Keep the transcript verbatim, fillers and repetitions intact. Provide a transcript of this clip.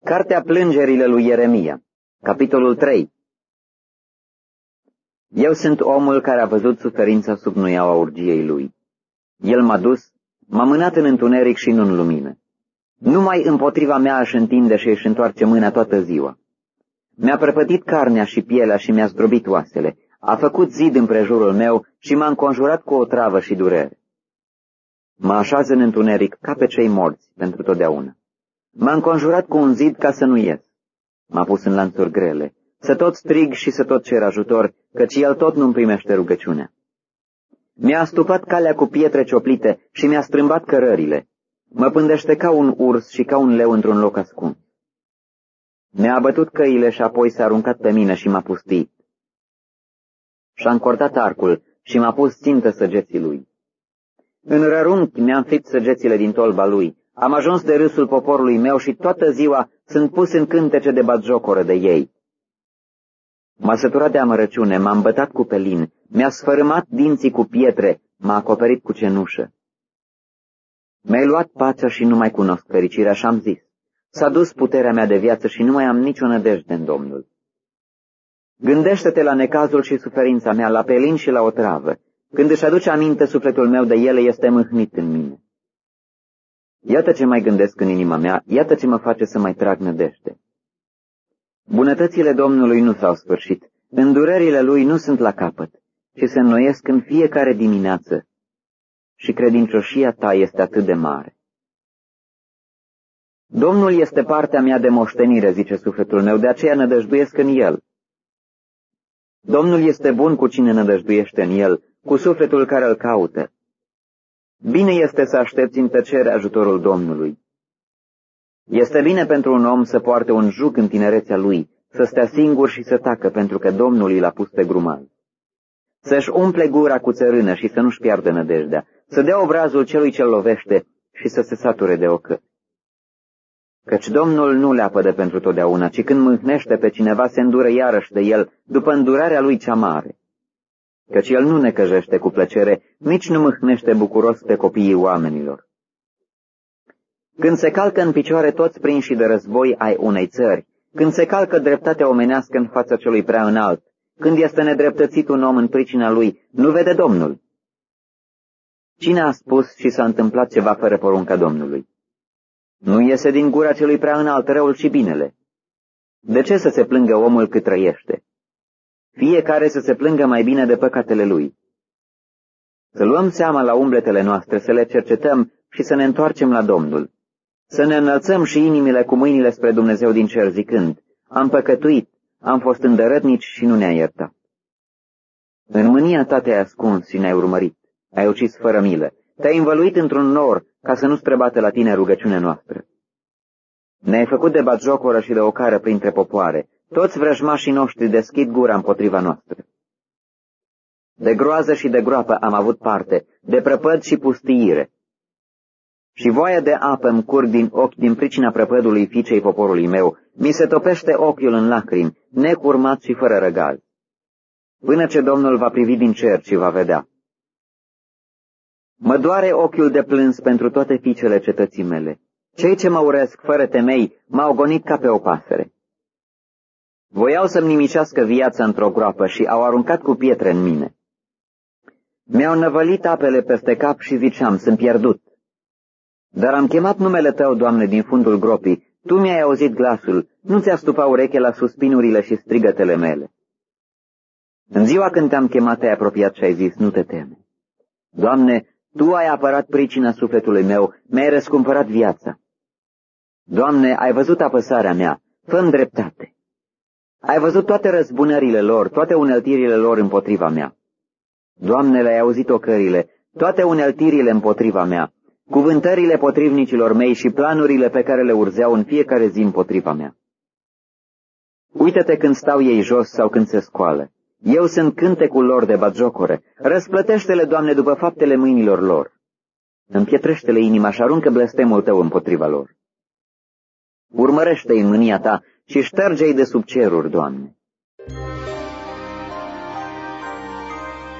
Cartea plângerile lui Ieremia, capitolul trei. Eu sunt omul care a văzut suferința sub nuiaua urgiei lui. El m-a dus, m-a mânat în întuneric și nu în lumină. Numai împotriva mea își întinde și își întoarce mâna toată ziua. Mi-a prăpădit carnea și pielea și mi-a zdrobit oasele. A făcut zid împrejurul meu și m-a înconjurat cu o travă și durere. Mă așează în întuneric ca pe cei morți pentru totdeauna. M-a înconjurat cu un zid ca să nu ies. M-a pus în lanțuri grele, să tot strig și să tot cer ajutor, căci el tot nu-mi primește rugăciunea. Mi-a astupat calea cu pietre cioplite și mi-a strâmbat cărările. Mă pândește ca un urs și ca un leu într-un loc ascuns. Mi-a abătut căile și apoi s-a aruncat pe mine și m-a pustit. Și-a încordat arcul și m-a pus țintă săgeții lui. În rărunchi mi-a înfipt săgețile din tolba lui. Am ajuns de râsul poporului meu și toată ziua sunt pus în cântece de batjocoră de ei. M-a săturat de amărăciune, m-a îmbătat cu pelin, mi-a sfărâmat dinții cu pietre, m-a acoperit cu cenușă. Mi-ai luat pacea și nu mai cunosc fericirea și am zis, s-a dus puterea mea de viață și nu mai am nicio nădejde în Domnul. Gândește-te la necazul și suferința mea, la pelin și la otravă. Când își aduce aminte sufletul meu de ele, este mâhnit în mine. Iată ce mai gândesc în inima mea, iată ce mă face să mai trag nădejde. Bunătățile Domnului nu s-au sfârșit, îndurările Lui nu sunt la capăt, ci se înnoiesc în fiecare dimineață și credincioșia ta este atât de mare. Domnul este partea mea de moștenire, zice sufletul meu, de aceea nădăjduiesc în El. Domnul este bun cu cine nădăjduiește în El, cu sufletul care îl caută. Bine este să aștepți în tăcere ajutorul Domnului. Este bine pentru un om să poarte un jug în tinerețea lui, să stea singur și să tacă, pentru că Domnul i l-a pus pe grumaz. Să-și umple gura cu țărână și să nu-și piardă nădejdea, să dea obrazul celui ce-l lovește și să se sature de ocă. Căci Domnul nu le apădă pentru totdeauna, ci când mâhnește pe cineva se îndură iarăși de el, după îndurarea lui cea mare. Căci el nu necăjește cu plăcere, nici nu mâhnește bucuros pe copiii oamenilor. Când se calcă în picioare toți prinși de război ai unei țări, când se calcă dreptatea omenească în fața celui prea înalt, când este nedreptățit un om în pricina lui, nu vede Domnul. Cine a spus și s-a întâmplat ceva fără porunca Domnului? Nu iese din gura celui prea înalt răul și binele. De ce să se plângă omul cât trăiește? Fiecare să se plângă mai bine de păcatele lui. Să luăm seama la umbletele noastre, să le cercetăm și să ne întoarcem la Domnul. Să ne înălțăm și inimile cu mâinile spre Dumnezeu din cer, zicând, am păcătuit, am fost îndărătnici și nu ne-ai iertat. În mânia ta te-ai ascuns și ne-ai urmărit, ai ucis fără milă, te-ai învăluit într-un nor ca să nu străbată la tine rugăciunea noastră. Ne-ai făcut de batjocoră și de ocară printre popoare, toți vrăjmașii noștri deschid gura împotriva noastră. De groază și de groapă am avut parte, de prăpăd și pustiire. Și voia de apă îmi curg din ochi din pricina prăpădului fiicei poporului meu, mi se topește ochiul în lacrimi, necurmat și fără răgal, până ce Domnul va privi din cer și va vedea. Mă doare ochiul de plâns pentru toate fiicele cetății mele. Cei ce mă urăsc fără temei m-au gonit ca pe o pasăre. Voiau să-mi nimicească viața într-o groapă și au aruncat cu pietre în mine. Mi-au năvălit apele peste cap și ziceam, sunt pierdut. Dar am chemat numele Tău, Doamne, din fundul gropii, Tu mi-ai auzit glasul, nu ți-a stupa ureche la suspinurile și strigătele mele. În ziua când te-am chemat, te-ai apropiat și ai zis, nu te teme. Doamne, Tu ai apărat pricina sufletului meu, mi-ai răscumpărat viața. Doamne, ai văzut apăsarea mea, fă-mi dreptate. Ai văzut toate răzbunările lor, toate uneltirile lor împotriva mea. Doamne, le-ai auzit ocările, toate uneltirile împotriva mea, cuvântările potrivnicilor mei și planurile pe care le urzeau în fiecare zi împotriva mea. Uită-te când stau ei jos sau când se scoală. Eu sunt cântecul lor de batjocoră. Răsplătește-le, Doamne, după faptele mâinilor lor. Împietrește-le inima și aruncă blestemul Tău împotriva lor. Urmărește-i în mânia Ta și șterge-i de sub ceruri, Doamne.